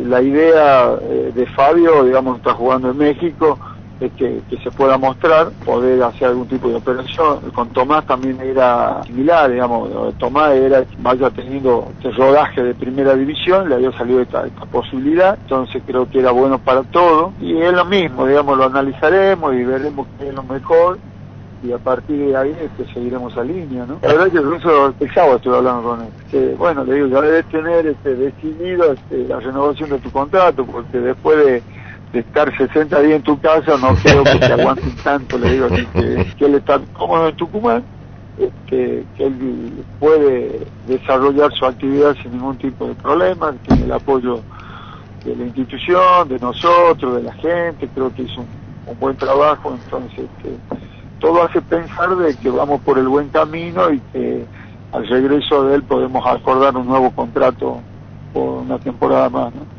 la idea de Fabio, digamos, está jugando en México, es que se pueda mostrar, poder hacer algún tipo de operación. Con Tomás también era similar, digamos, Tomás vaya teniendo este rodaje de primera división, le había salido esta posibilidad, entonces creo que era bueno para todo, y es lo mismo, digamos, lo analizaremos y veremos qué es lo mejor, y a partir de ahí seguiremos esa línea, ¿no? La verdad que incluso el sábado estuve hablando con él. Bueno, le digo, ya debes tener decidido la renovación de tu contrato, porque después de estar 60 días en tu casa, no creo que te aguanten tanto, le digo, así que él está cómodo en Tucumán, que él puede desarrollar su actividad sin ningún tipo de problema, tiene el apoyo de la institución, de nosotros, de la gente, creo que hizo un buen trabajo, entonces todo hace pensar de que vamos por el buen camino y que al regreso de él podemos acordar un nuevo contrato por una temporada más, ¿no?